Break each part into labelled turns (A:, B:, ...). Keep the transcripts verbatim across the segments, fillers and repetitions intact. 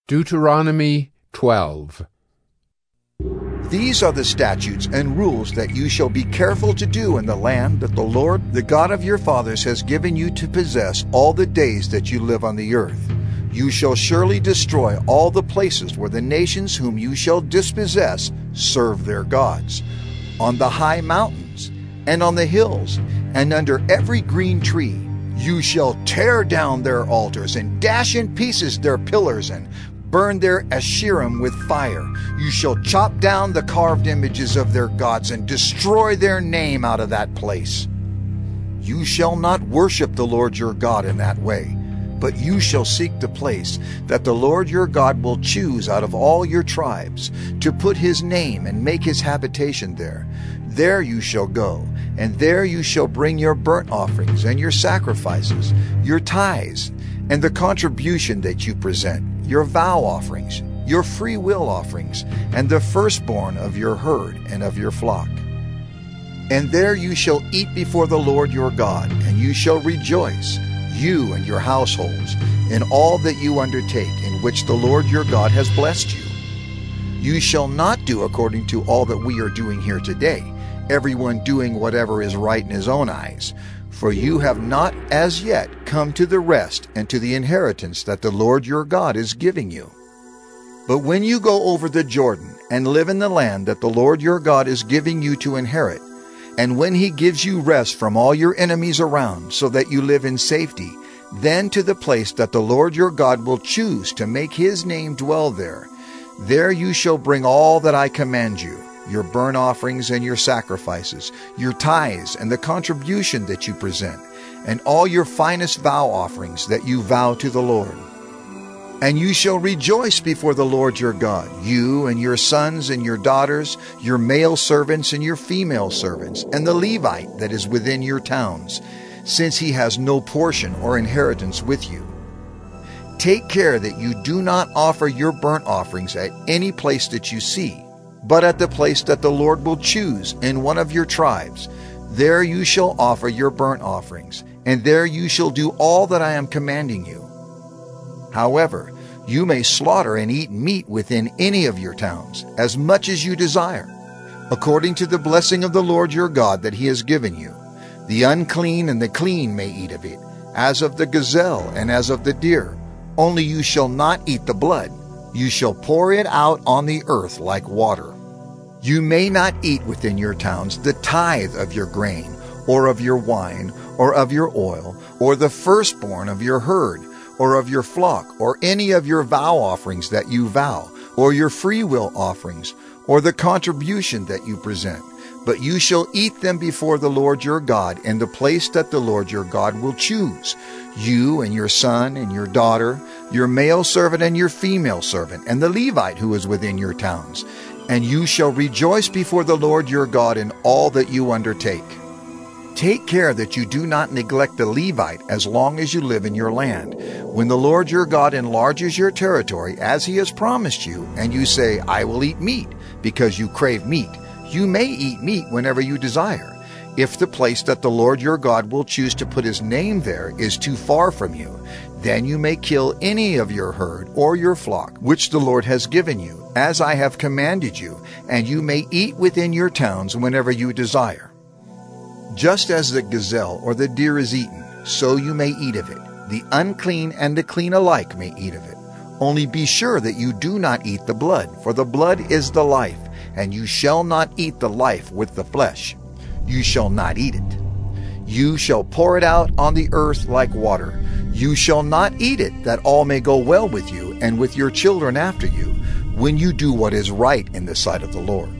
A: Deuteronomy twelve.
B: These are the statutes and rules that you shall be careful to do in the land that the Lord, the God of your fathers, has given you to possess all the days that you live on the earth. You shall surely destroy all the places where the nations whom you shall dispossess serve their gods, on the high mountains, and on the hills, and under every green tree. You shall tear down their altars, and dash in pieces their pillars, and burn their Asherim with fire. You shall chop down the carved images of their gods, and destroy their name out of that place. You shall not worship the Lord your God in that way, but you shall seek the place that the Lord your God will choose out of all your tribes, to put his name and make his habitation there. There you shall go, and there you shall bring your burnt offerings and your sacrifices, your tithes, and the contribution that you present, your vow offerings, your free will offerings, and the firstborn of your herd and of your flock. And there you shall eat before the Lord your God, and you shall rejoice, you and your households, in all that you undertake, in which the Lord your God has blessed you. You shall not do according to all that we are doing here today, everyone doing whatever is right in his own eyes, for you have not as yet come to the rest and to the inheritance that the Lord your God is giving you. But when you go over the Jordan and live in the land that the Lord your God is giving you to inherit, and when he gives you rest from all your enemies around, so that you live in safety, then to the place that the Lord your God will choose to make his name dwell there, there you shall bring all that I command you, your burnt offerings and your sacrifices, your tithes and the contribution that you present, and all your finest vow offerings that you vow to the Lord. And you shall rejoice before the Lord your God, you and your sons and your daughters, your male servants and your female servants, and the Levite that is within your towns, since he has no portion or inheritance with you. Take care that you do not offer your burnt offerings at any place that you see, but at the place that the Lord will choose in one of your tribes. There you shall offer your burnt offerings, and there you shall do all that I am commanding you. However, you may slaughter and eat meat within any of your towns, as much as you desire, according to the blessing of the Lord your God that he has given you. The unclean and the clean may eat of it, as of the gazelle and as of the deer. Only you shall not eat the blood. You shall pour it out on the earth like water. You may not eat within your towns the tithe of your grain, or of your wine, or of your oil, or the firstborn of your herd, or of your flock, or any of your vow offerings that you vow, or your freewill offerings, or the contribution that you present. But you shall eat them before the Lord your God in the place that the Lord your God will choose, you and your son and your daughter, your male servant and your female servant, and the Levite who is within your towns. And you shall rejoice before the Lord your God in all that you undertake. Take care that you do not neglect the Levite as long as you live in your land. When the Lord your God enlarges your territory as he has promised you, and you say, I will eat meat, because you crave meat, you may eat meat whenever you desire. If the place that the Lord your God will choose to put his name there is too far from you, then you may kill any of your herd or your flock, which the Lord has given you, as I have commanded you, and you may eat within your towns whenever you desire. Just as the gazelle or the deer is eaten, so you may eat of it. The unclean and the clean alike may eat of it. Only be sure that you do not eat the blood, for the blood is the life, and you shall not eat the life with the flesh. You shall not eat it. You shall pour it out on the earth like water. You shall not eat it, that all may go well with you and with your children after you, when you do what is right in the sight of the Lord.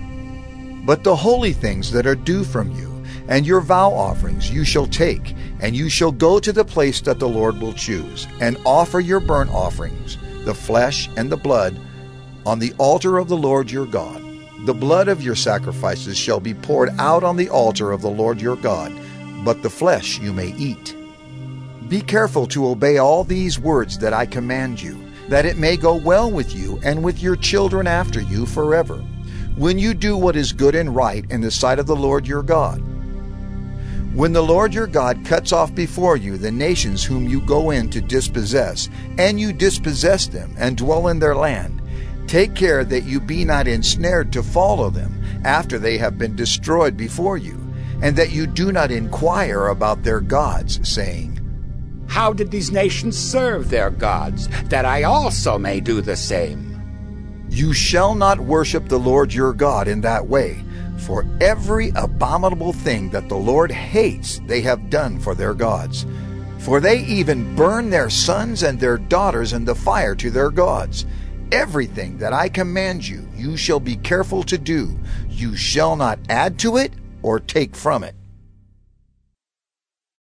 B: But the holy things that are due from you, and your vow offerings you shall take, and you shall go to the place that the Lord will choose, and offer your burnt offerings, the flesh and the blood, on the altar of the Lord your God. The blood of your sacrifices shall be poured out on the altar of the Lord your God, but the flesh you may eat. Be careful to obey all these words that I command you, that it may go well with you and with your children after you forever, when you do what is good and right in the sight of the Lord your God. When the Lord your God cuts off before you the nations whom you go in to dispossess, and you dispossess them and dwell in their land, take care that you be not ensnared to follow them after they have been destroyed before you, and that you do not inquire about their gods, saying,
A: How did these nations serve their gods, that I also may do the same?
B: You shall not worship the Lord your God in that way, for every abominable thing that the Lord hates they have done for their gods. For they even burn their sons and their daughters in the fire to their gods. Everything that I command you, you shall be careful to do. You shall not add to it or take from it.